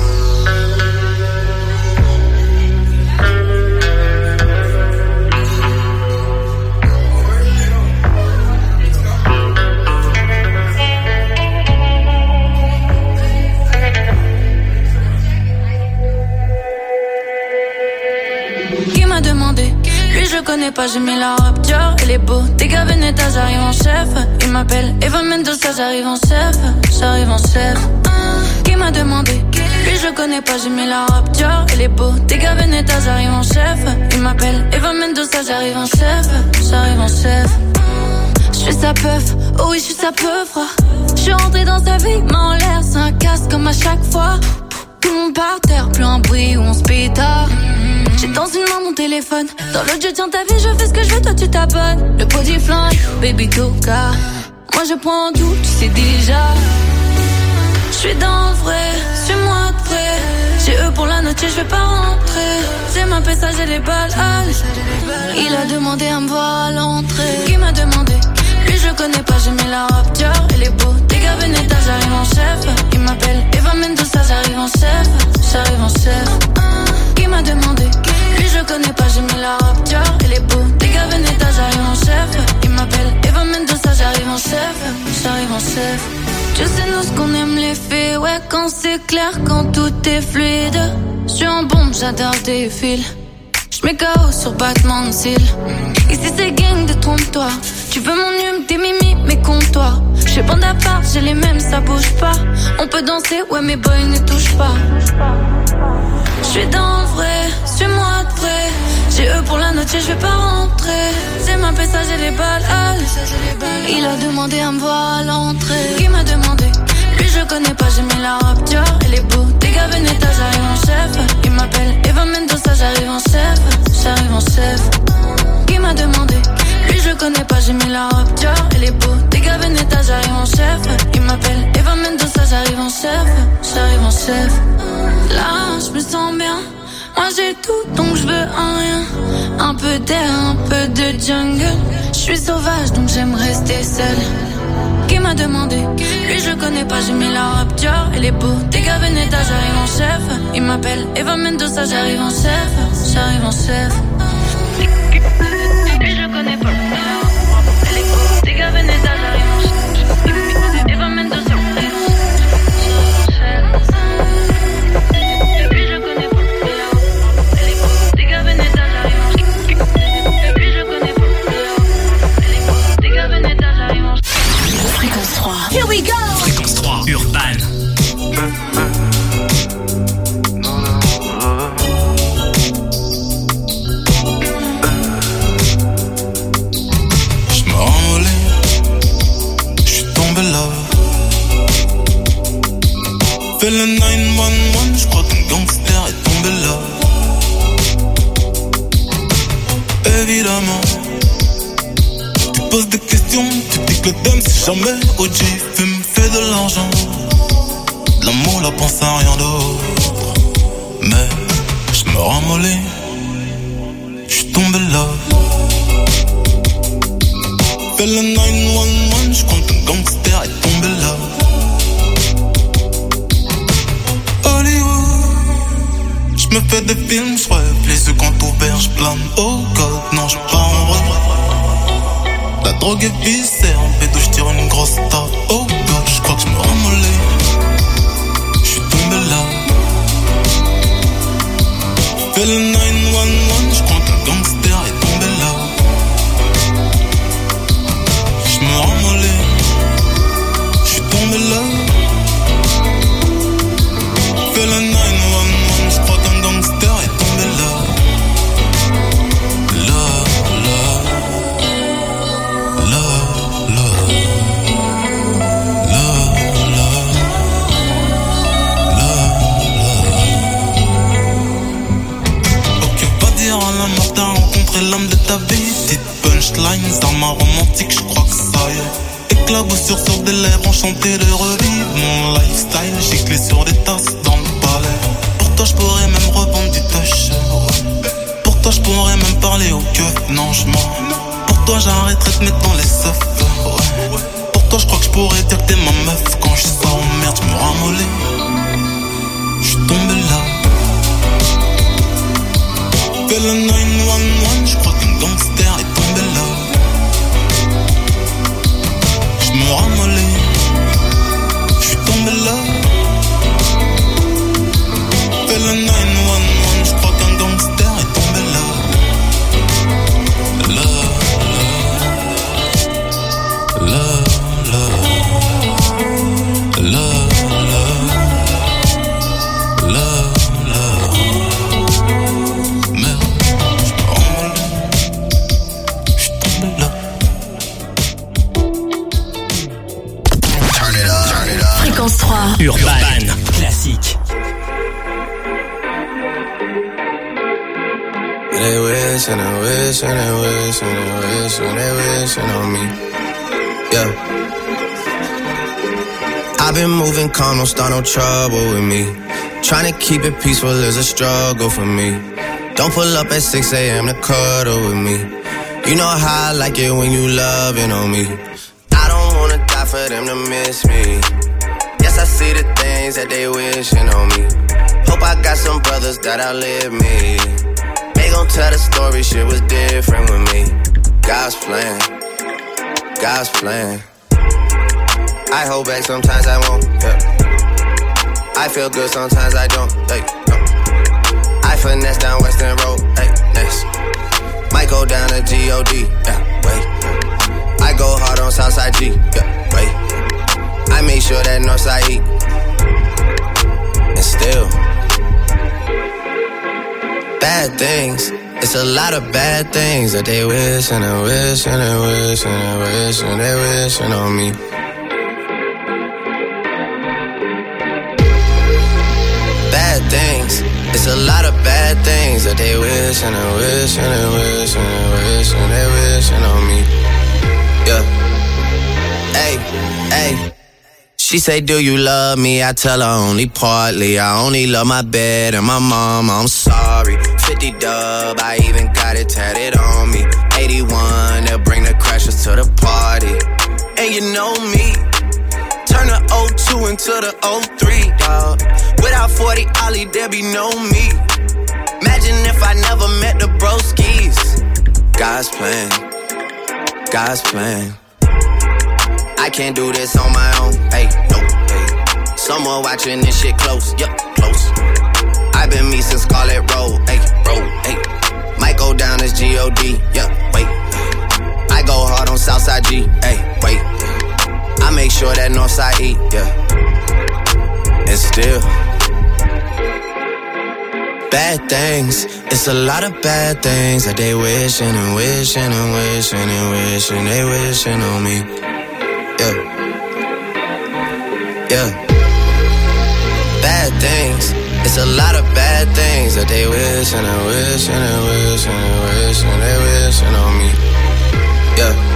Qui m'a demandé? Lui je connais pas, j'ai mis la rap Dior, il est beau. Des gars Veneta, j'arrive en chef. Il m'appelle Eva Mendoza, j'arrive en chef. J'arrive en chef. Qui m'a demandé? Lui je connais pas, j'ai mis la rap Dior, il est beau. Des gars Veneta, j'arrive en chef. Il m'appelle Eva Mendoza, j'arrive en chef. J'arrive en chef. J'suis sa peuf, oh oui j'suis sa peuf. J'suis rentré dans sa vie, main en l'air, c'est un casse comme à chaque fois. Tout le monde par terre, plus un bruit où on se pétard. J'ai dans une main mon téléphone, dans l'autre je tiens ta vie, je fais ce que je veux, toi tu t'abonnes. Le body flingue, baby toka. Moi je prends tout, tu sais déjà. J'suis dans le vrai, suis-moi de vrai. J'ai eux pour la note, je vais pas rentrer. J'ai ma pesa, j'ai les balles, allez. Il a demandé à me voir à l'entrée. Qui m'a demandé? Lui je connais pas, j'ai mis la rap Dior, il est beau. Des gars Veneta, j'arrive en chef. Il m'appelle Eva Mendoza, j'arrive en chef. J'arrive en chef. connais pas, j'ai mis la robe Dior. Elle est beau, les gars Veneta, j'arrive en chef. Il m'appelle Eva Mendoza, j'arrive en chef. J'arrive en chef. Je sais nous ce qu'on aime les faits. Ouais, quand c'est clair, quand tout est fluide. J'suis en bombe, j'adore tes fils. J'mets K O sur battement de cils. Ici c'est gang de trompe-toi. Tu veux mon hume, tes mimi, mais compte-toi. J'fais bande à part, j'ai les mêmes, ça bouge pas. On peut danser, ouais mais boy ne touche pas. J'suis dans le vrai, suis-moi de près. J'ai eux pour la note, je vais pas rentrer. C'est ma pessa, j'ai les balles, il a demandé à me voir à l'entrée. Qui m'a demandé? Lui je connais pas, j'ai mis la robe Dior. Elle est beau, des gars Veneta, j'arrive en chef. Il m'appelle Eva Mendoza, j'arrive en chef. J'arrive en chef. Qui m'a demandé? Lui je connais pas, j'ai mis la robe Dior. Elle est beau, des gars Veneta, j'arrive en chef. Il m'appelle Eva Mendoza, j'arrive en chef. J'arrive en chef. Là je me sens bien. Moi j'ai tout donc je veux un rien. Un peu d'air, un peu de jungle. Je suis sauvage donc j'aime rester seule. Qui m'a demandé? Lui je connais pas, j'ai mis la robe Dior. Elle est beau, des gars Veneta, j'arrive en chef. Il m'appelle Eva Mendoza, j'arrive en chef. J'arrive en chef. Lui je connais pas, elle est beau, des gars Veneta, j'arrive en chef. Eva Mendoza, j'arrive en chef. Lui je connais pas, elle est beau, des gars Veneta, j'arrive en chef. Lui je connais pas, elle est beau, des gars Veneta, j'arrive en chef. Fréquence trois. Here we go. Fréquence trois. Urban. J'me ramollis, j'suis tombé là. Fais le neuf un un, j'crois qu'un gangster est tombé là. Évidemment, tu poses des questions, tu dis que le dame c'est jamais O G. Fume, fait de l'argent, de l'amour, la pense à rien d'autre. Mais j'me ramollis, j'suis tombé là. Fais le neuf un un, j'crois qu'un gangster est tombé là. Hollywood, j'me fais des films, j'rêve les yeux quand ouverts, j'plane. Oh God, non j'pars en regret. La drogue est viscère, en pédo j'tire une grosse tape. Oh God, j'crois que j'me ramollis, j'suis tombé là. Fais le neuf un un, j'crois qu'un gangster est tombé là. J'me ramollis, j'suis tombé là. Fais le neuf un un, j'crois qu'un gangster est tombé là. Là, là, là, là, là, là, là, là. Ok, pas dire à la mort, t'as rencontré l'homme de ta vie. Petite punchline, arme romantique, j'crois que ça y est. Éclaboussure sur des lèvres, enchanté de revivre mon lifestyle. Giclé sur des tasses dans le palais. Pour toi j'pourrais même revendre du touch, ouais. Pour toi j'pourrais même parler au keuf, non j'mens. Pour toi j'arrêterais de mettre dans les seufs, ouais. Pour toi j'crois que j'pourrais dire que t'es ma meuf. Quand j'sors en merde j'me ramollis, j'suis tombé là. Fais le neuf un un, j'crois qu'un gangster est tombé là. J'me ramollis, j'suis tombé là. Fais le neuf un un, j'crois qu'un gangster est tombé là. Là, là, là, là, là, là, là, là. Merde, j'me ramollis, j'suis tombé là. Fréquence trois. Urban. Urban. Classique. They wish and they wish and they wish and they wish and they wishing on me. Yeah. I've been moving calm, don't start no trouble with me. Trying to keep it peaceful is a struggle for me. Don't pull up at six a.m. to cuddle with me. You know how I like it when you loving on me. I don't wanna die for them to miss me. Yes, I see the things that they wishing on me. Hope I got some brothers that outlive me. They gon' tell the story, shit was different with me. God's plan, God's plan. I hold back, sometimes I won't, yeah. I feel good, sometimes I don't, hey, no. I finesse down Western Road, hey, next. Might go down to G O D, yeah, wait. I go hard on Southside G, yeah, wait. I make sure that Northside eat. And still, bad things. It's a lot of bad things that they wish and they wish and they wish and they wish and they wishing on me. Bad things. It's a lot of bad things that they wish and they wish and they wish and they wish and they wishing on me. Yeah. Hey, hey. She say, do you love me? I tell her only partly. I only love my bed and my mama, I'm sorry. fifty dub, I even got it tatted on me. eighty-one, they'll bring the crashers to the party. And you know me, turn the oh two into the oh three, dawg. Without forty Ollie, there be no me. Imagine if I never met the broskies. God's plan, God's plan. I can't do this on my own, hey, no, hey. Someone watching this shit close, yup, close. I've been me since Scarlet Road, hey, road, hey. Might go down as G O D, yup, wait. I go hard on Southside G, hey, wait. I make sure that Northside eat, yeah. And still, bad things. It's a lot of bad things that they wishing and wishing and wishing and wishing they wishing on me. Yeah, yeah. Bad things. It's a lot of bad things that they wish and they wish and they wish and they wish and they wishing on me. Yeah.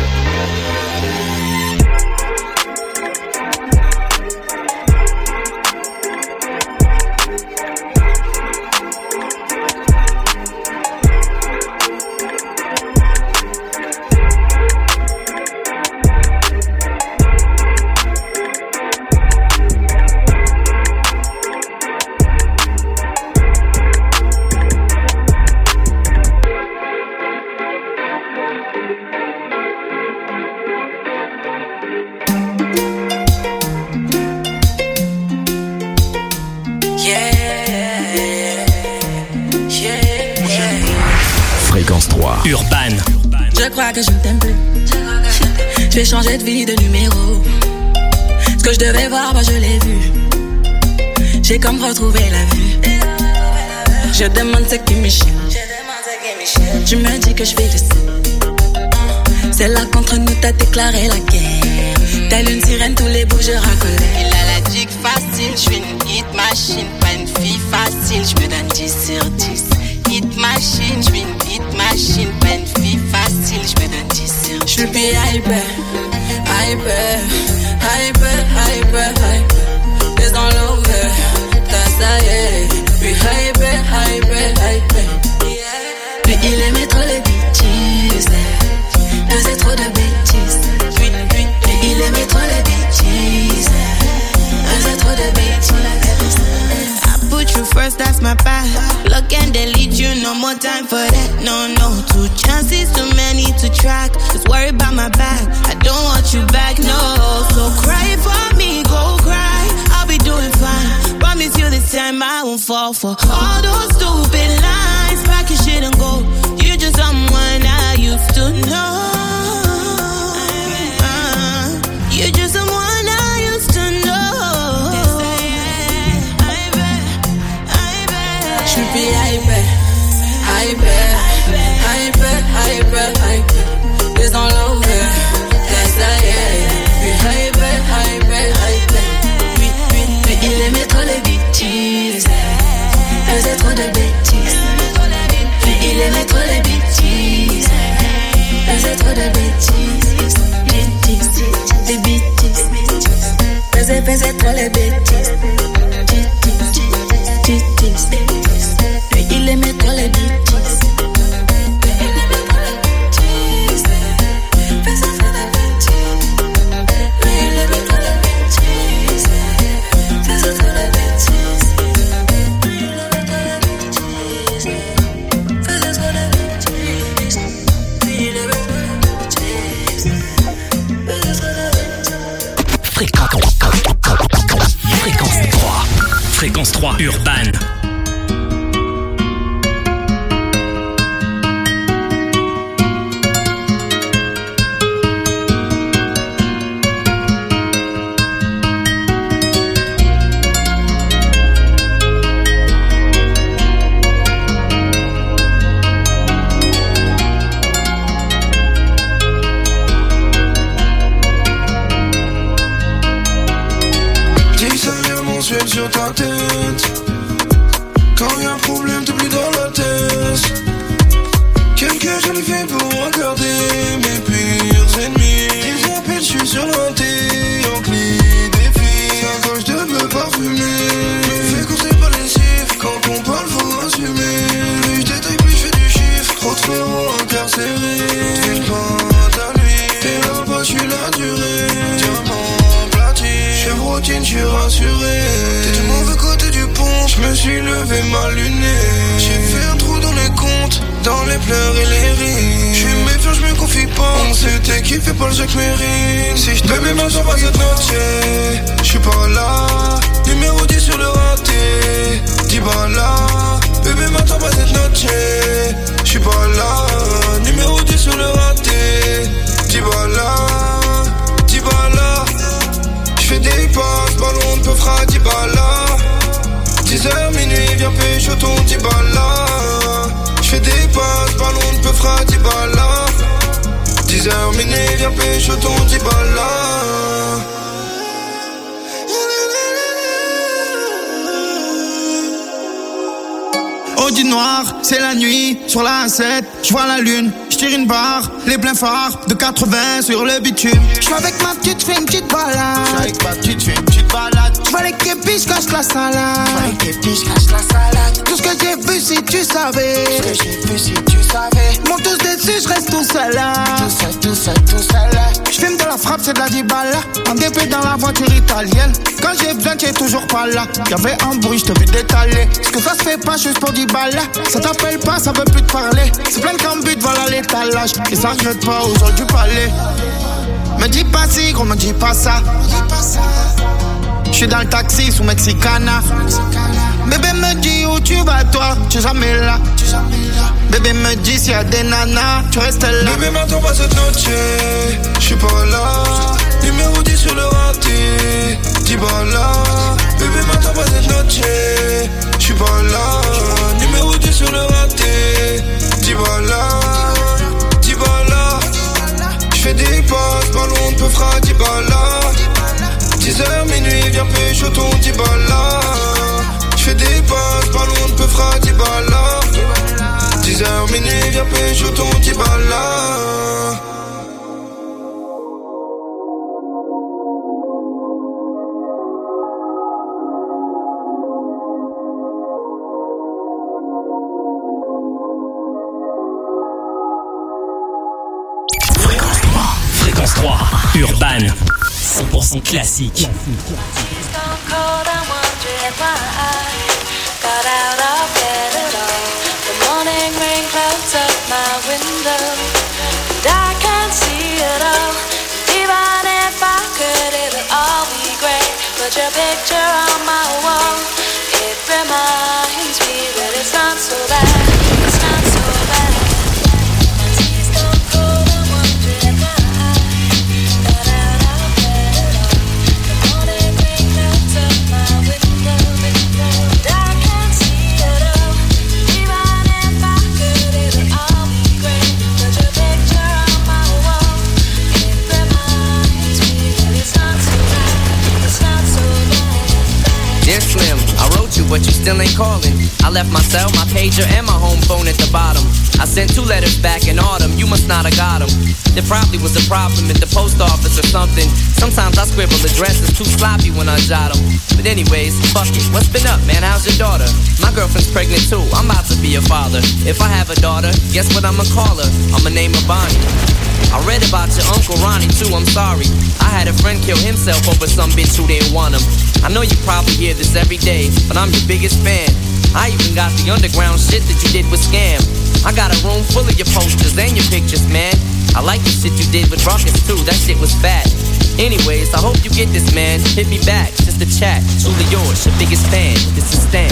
Urban. Je crois que je ne t'aime plus. Je vais changer de vie, de numéro. Ce que je devais voir, bah je l'ai vu. J'ai comme retrouvé la vue. Je demande ce qui me chie. Tu me dis que je fais le coup. C'est là contre nous t'as déclaré la guerre. Telle une sirène, tous les bouts je racolais. Il a la dick facile, je suis une hit machine. Pas une fille facile, je me donne dix sur dix. Hit machine, je suis une hit machine. Pas une fille facile, je me donne dix sur dix. Je suis hyper, hyper, hyper, hyper, hyper. Les dans l'over, t'as ça y est. Puis hyper, hyper, hyper. Puis il aimait trop les bêtises. Faisait trop de bêtises. Puis, puis, puis il aimait trop les bêtises. Faisait trop de bêtises. Put you first, that's my path. Look and delete you, no more time for that. No, no, two chances, too many to track. Just worry about my back, I don't want you back, no. So cry for me, go cry, I'll be doing fine. Promise you this time I won't fall for all those stupid lines. Pack your shit and go, you're just someone I used to know. uh, You're just someone I used to know. Be hyper, hyper, hyper, hyper, hyper. It's all over, that's I am. Be hyper, hyper, hyper. Puis, puis, puis il aimait trop les bêtises. Faisait trop de bêtises. Puis il aimait trop les bêtises. Faisait trop de bêtises. Bêtises, des bêtises. Faisait, faisait trop les bêtises. Bêtises, bêtises. Il aimait trop les bêtises. Il aimait trop les bêtises. Faisait trop de bêtises. Il aimait trop les bêtises. Faisait trop de bêtises. Il aimait trop les bêtises. vais m'allumer. J'ai fait un trou dans les comptes, dans les pleurs et les rires. J'suis méfiant, j'me confie pas. On s'était kiffé par le Jacques Mérine. Si j't'aime, mais maintenant pas cette noche. J'suis pas là. Numéro dix sur le raté. dix balles. Bébé, m'attends pas cette noche. J'suis pas là. Numéro dix sur le raté. dix balles. dix balles. J'fais des passes, ballon de peu fera dix balles. dix heures minuit, viens pécho ton dix balles. J'fais des passes, ballon de peu fera dix balles. dix heures minuit, viens pécho ton dix balles. Audi noir, c'est la nuit, sur la A sept, j'vois la lune, j'tire une barre, les pleins phares de quatre-vingts sur le bitume. J'suis avec ma petite, j'fais une petite balade. J'suis avec ma petite, j'fais une petite balade. J'vois les képis, j'cache la salade. J'vois les képis, j'cache la salade. Tout ce que j'ai vu si tu savais. Tout ce que j'ai vu si tu savais. Monte tous dessus, j'reste tout seul là. Tout seul, tout seul, tout seul là. J'fume de la frappe, c'est de la dix balles. En D P dans la voiture italienne. Quand j'ai besoin, t'es toujours pas là. Y'avait un bruit, j'te vu détaler. Ce que ça se fait pas juste pour dix balles. Ça t'appelle pas, ça veut plus te parler. C'est plein de cambut, voilà l'étalage. Et ça regrette pas aux autres du palais. Me dis pas si, gros, me dis pas ça. J'suis dans le taxi sous Mexicana. Bébé me dit où tu vas toi, tu es jamais là. Bébé me dit s'il y a des nanas, tu restes là. Bébé m'attends pas cette noche, j'suis pas là. Numéro dix sur le raté, dix balles. Bébé m'attends pas cette noche, j'suis pas là. Numéro dix sur le raté, dix balles. dix balles. J'fais des passes, ballon de peu fera dix balles. dix heures minuit, viens pécho ton dix balles. J'fais des passes, ballon de peu fera dix balles. dix heures minuit, viens pécho ton dix balles. Fréquence trois, Urban, cent pour cent classique. Your picture on my wall, it reminds me that it's not so bad, it's not so bad. My tears don't cold, I'm wondering why. Got out of bed at all. The morning rain clouds up my window, and I can't see it all. Even if I could, it would all be great. But your picture on my wall, it reminds me that it's not so bad, it's not so bad. Dear Slim, I wrote you, but you still ain't calling. I left my cell, my pager, and my home phone at the bottom. I sent two letters back in autumn, you must not have got them. There probably was a problem at the post office or something. Sometimes I scribble addresses too sloppy when I jot them. But anyways, fuck it, what's been up, man? How's your daughter? My girlfriend's pregnant too, I'm about to be a father. If I have a daughter, guess what I'ma call her? I'ma name her Bonnie. I read about your Uncle Ronnie too, I'm sorry. I had a friend kill himself over some bitch who didn't want him. I know you probably hear this every day, but I'm your biggest fan. I even got the underground shit that you did with Scam. I got a room full of your posters and your pictures, man. I like the shit you did with Ruckus too, that shit was fat. Anyways, I hope you get this, man. Hit me back, just a chat. Truly yours, your biggest fan. This is Stan.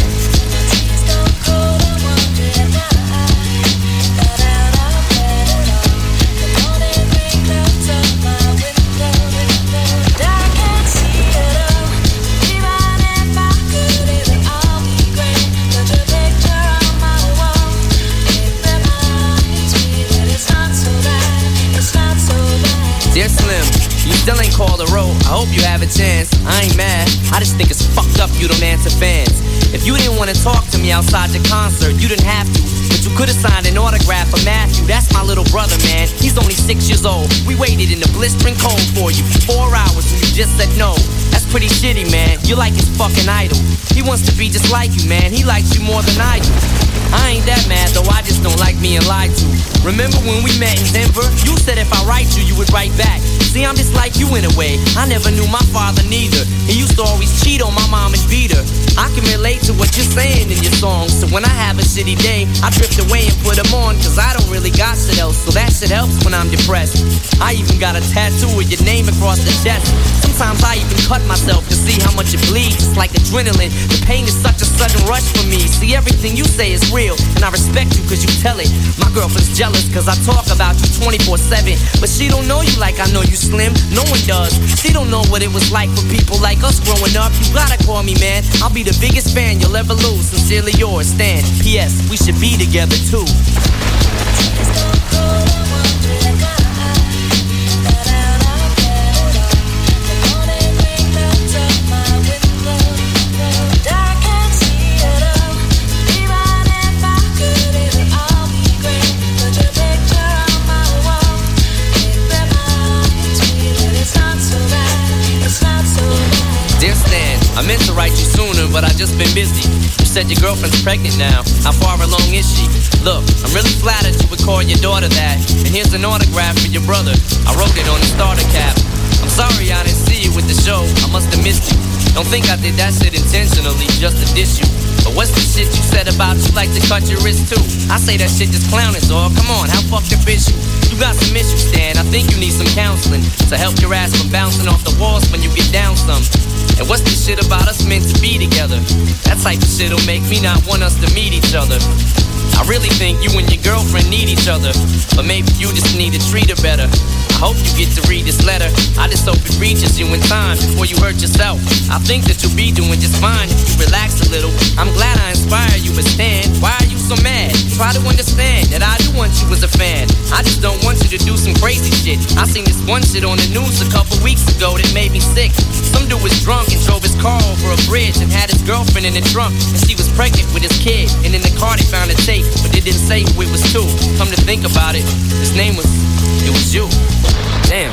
Dear Slim, you still ain't called a road. I hope you have a chance. I ain't mad. I just think it's fucked up you don't answer fans. If you didn't want to talk to me outside your concert, you didn't have to. But you could have signed an autograph for Matthew. That's my little brother, man. He's only six years old. We waited in the blistering cold for you for four hours and you just said no. That's pretty shitty, man. You're like his fucking idol. He wants to be just like you, man. He likes you more than I do. I ain't that mad though, I just don't like being lied to. Remember when we met in Denver? You said if I write you, you would write back. See, I'm just like you in a way. I never knew my father neither. He used to always cheat on my mom and beat her. I can relate to what you're saying in your songs. So when I have a shitty day, I drift away and put them on. Cause I don't really got shit else. So that shit helps when I'm depressed. I even got a tattoo with your name across the chest. Sometimes I even cut myself to see how much it bleeds. It's like adrenaline. The pain is such a sudden rush for me. See, everything you say is real. And I respect you cause you tell it. My girlfriend's jealous cause I talk about you twenty-four seven. But she don't know you like I know you, Slim. No one does. She don't know what it was like for people like us growing up. You gotta call me, man. I'll be the biggest fan you'll ever lose. Sincerely yours, Stan. P S. We should be together too. I meant to write you sooner, but I just been busy. You said your girlfriend's pregnant now. How far along is she? Look, I'm really flattered you would call your daughter that. And here's an autograph for your brother. I wrote it on the starter cap. I'm sorry I didn't see you with the show. I must have missed you. Don't think I did that shit intentionally just to diss you. But what's the shit you said about you like to cut your wrist too? I say that shit just clowning, dog. Come on, how fucked up is you? You got some issues, Stan. I think you need some counseling to help your ass from bouncing off the walls when you get down some. And what's this shit about us meant to be together? That type of shit'll make me not want us to meet each other. I really think you and your girlfriend need each other, but maybe you just need to treat her better. I hope you get to read this letter. I just hope it reaches you in time before you hurt yourself. I think that you'll be doing just fine if you relax a little. I'm glad I inspire you, but Stan, why are you so mad? Try to understand that I do want you as a fan. I just don't want you to do some crazy shit. I seen this one shit on the news a couple weeks ago that made me sick. Some dude was drunk and drove his car over a bridge and had his girlfriend in the trunk, and she was pregnant with his kid. And in the car they found a tape, but they didn't say who it was to. Come to think about it, his name was, it was you. Damn.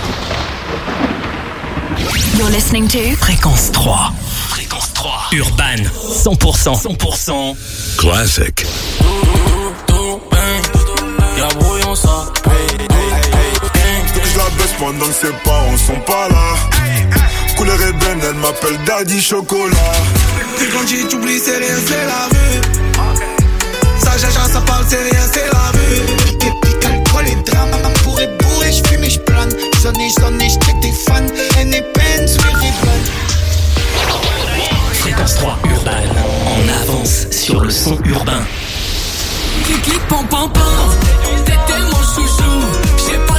You're listening to Fréquence trois. Fréquence trois. Urban. cent pour cent. cent pour cent. Classic. Y'a brouillon ça. Faut que je la baisse pendant que ses parents sont pas là. Couleur ébène, elle m'appelle Daddy Chocolat. Et quand j'y t'oublie, c'est rien, c'est la rue. Ça jaja, ça parle, c'est rien, c'est la rue. Épique, alcool et drame. Pour être bourré, j'fume et j'plane. J'sonne et j'sonne et j'check des fans. N et peine, sur les rivanes. Fréquence trois Urban. En avance sur le son urbain. Clic, clic, pam, pam, pam. T'es tellement chouchou. J'sais pas